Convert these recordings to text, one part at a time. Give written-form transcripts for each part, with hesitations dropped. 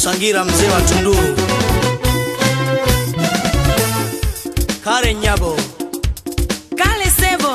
Musangira mzee wa Tunduru, Karen Nyabo, Kale Sebo,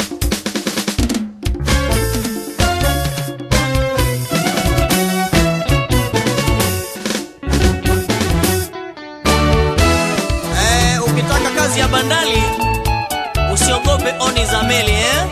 ukitaka kazi ya bandali usiogope oni za meli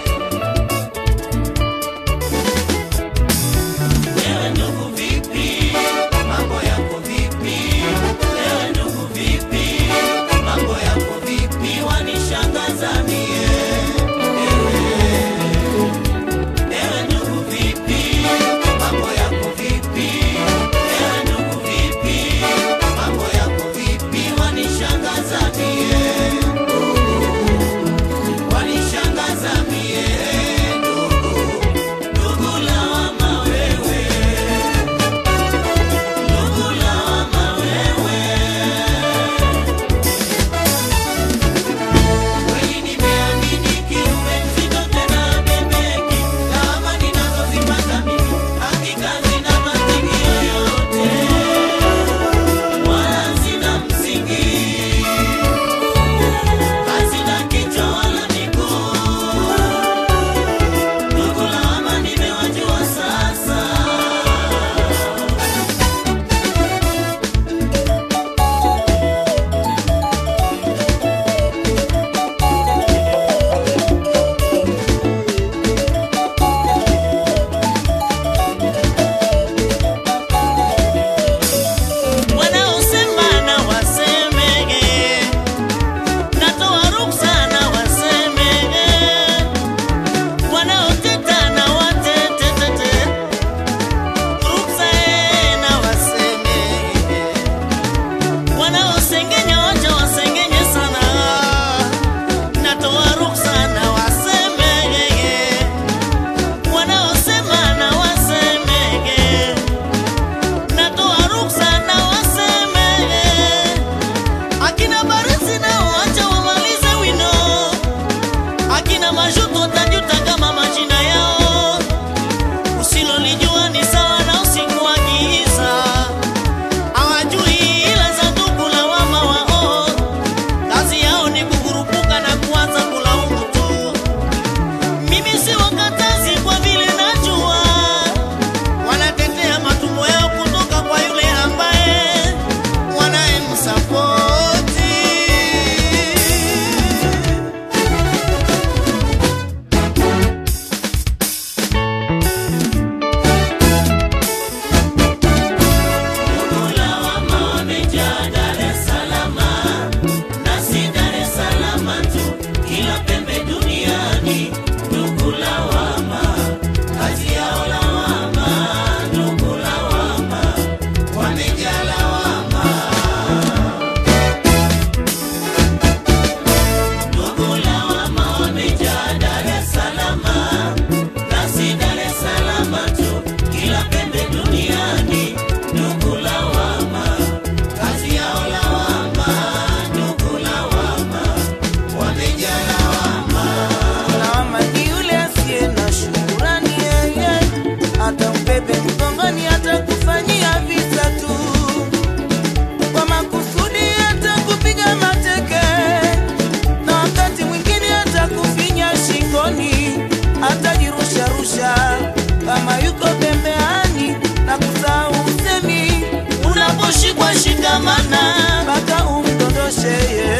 kama yuko pembeani na kusahau usemi, unaposhikwa shikamana mpaka umdondoshe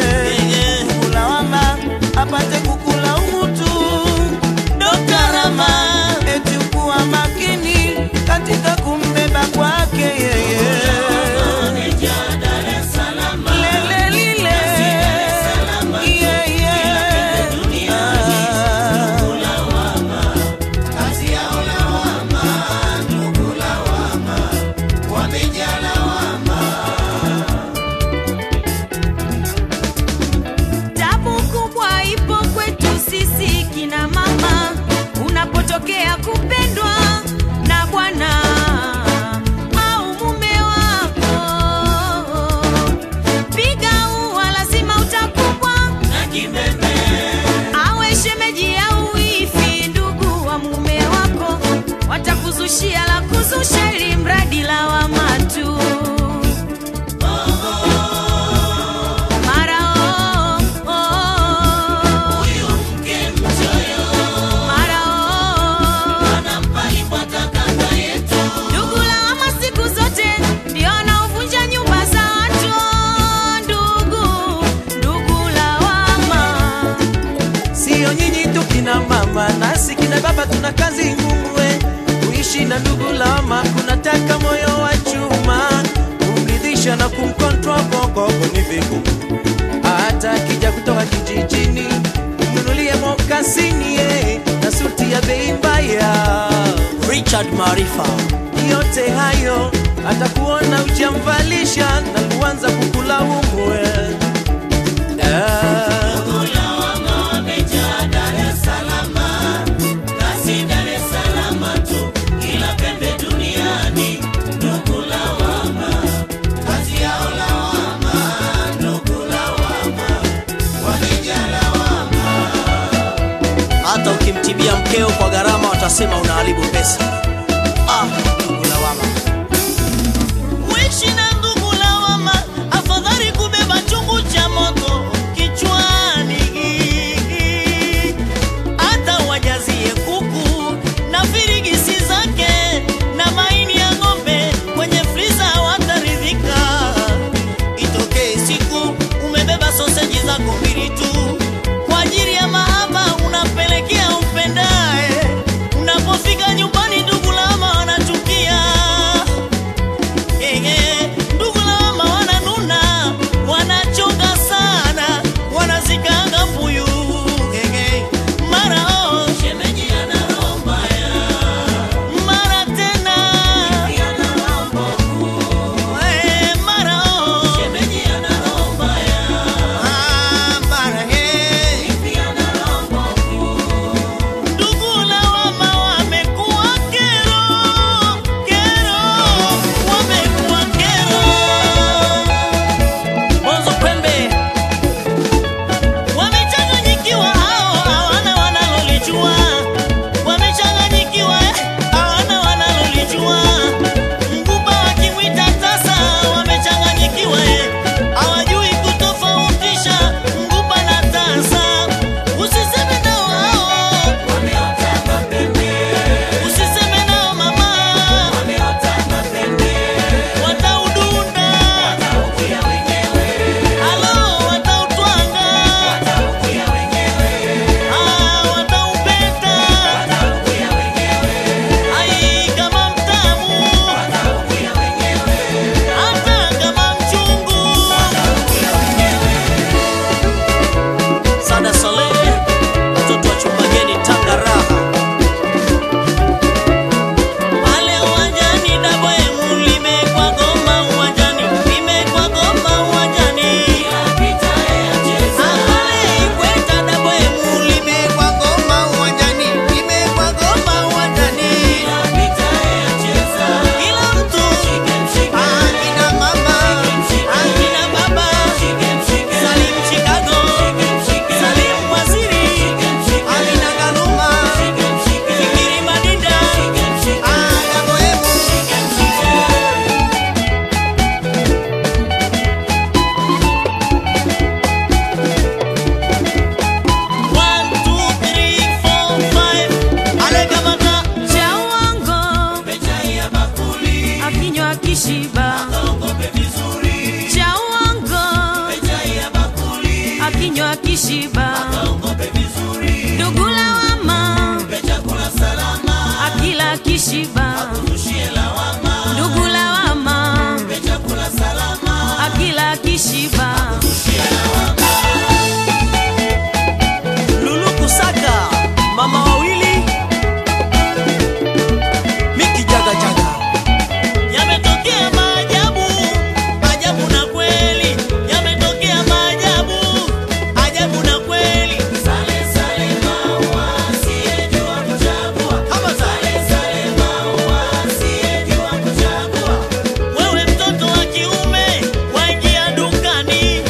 kulawama apate kukula umutu. Dr. Rama eti kuwa makini katika kumbeba kwake yeye. Unapotokea kupendwa na bwana au mume wako, piga ua lazima utakumbwa na kimeme. Awe shemeji au ifi, ndugu wa mume wako watakuzushia la kuzusha, ili mradi lawama tu. hapa kijijini, mnunulie mokasini na suti ya bei mbaya. Richard Maarifa, yote hayo atakuona ujamvalisha na kuanza kukulaumu. hata ukimtibia mkeo kwa gharama watasema unaharibu pesa. Ndugu lawama. Wishi na ndugu lawama, afadhali kubeba chungu cha moto kichwani. Hata wajazie kuku na firigisi zake na maini ya ng'ombe kwenye friza wataridhika. Itokee siku umebeba soseji zako mbili tu kwa ajili ya mahaba unapelekea umpendaye. Unapofika nyumbani ndugu lawama wanachukia. Ndugu lawama wananuna, wanachoka sana, wanazikanga mbuyu. Mara shemeji ana roho mbaya, mara tena ana roho mbovu. Mara shemeji ana roho mbaya, mara ana roho mbovu. Ndugu lawama wamekuwa kero, wamekuwa kero. Mwanzo Pembe, Wamechanganyikiwa hao, hawana wanalolijua. Wamechanganyikiwa, hawana wanalolijua. Mguba wakimwita tasa, wamechanganyikiwa, hawajui kutofautisha mguba na tasa. Usiseme nao hao, wameota mapembe. Usiseme nao mama, wameota mapembe. Wataudunda, wataukia wenyewe. Halo, watautwanga, wataukia wenyewe. Wataupeta, wataukia wenyewe. Ai, kama mtamu, wataukia wenyewe. Hata kama mchungu, wataukia wenyewe. Sada Saleh, watoto wa Chumbageni, Tanga raha. Pale uwanjani Dabwemu limekwa goma uwanjani, limekwa goma uwanjani. Pale Ikweta Dabwemu limekwa goma uwanjani, limekwa goma uwanjani. Kila mtu, akina mama, akina baba, Salim Chicago, Salim Waziri, Amina Galuma, Fikiri Madinda, Dabwemu. 1, 2, 3, 4, 5. Alekamaka cha uongo Mechai bakuli akinywa kishiba, Kaongope vizuri cha uongo Mechai bakuli akinywa kishiba. Kaongope vizuri Ndugu lawama Chakula salama akila kishiba, Tushie lawama ndugu lawama Chakula salama akila kishiba. Lulu Kusaka, mama wawili, Miki Jaga Jaga. Yametokea maajabu, ajabu na kweli. Yametokea maajabu, ajabu na kweli. Sale sale maua, asiyejua kuchagua. Kama sale sale maua, asiyejua kuchagua. Wewe mtoto wa kiume, waingia dukani,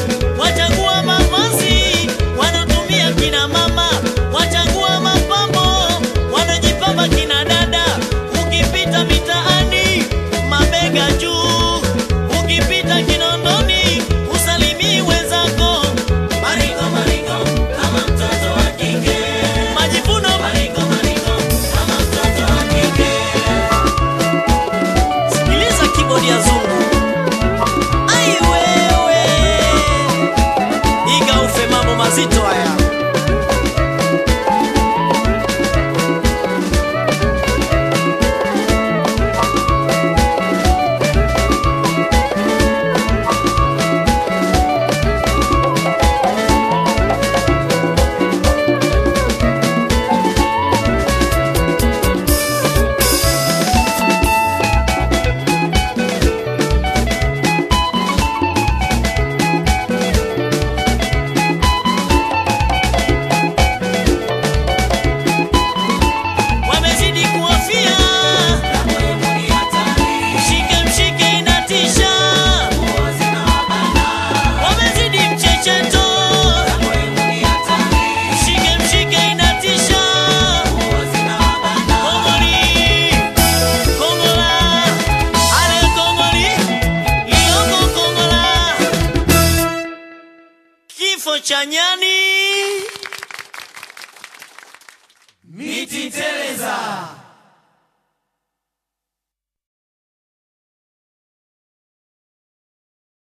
kicheko cha nyani. Mitite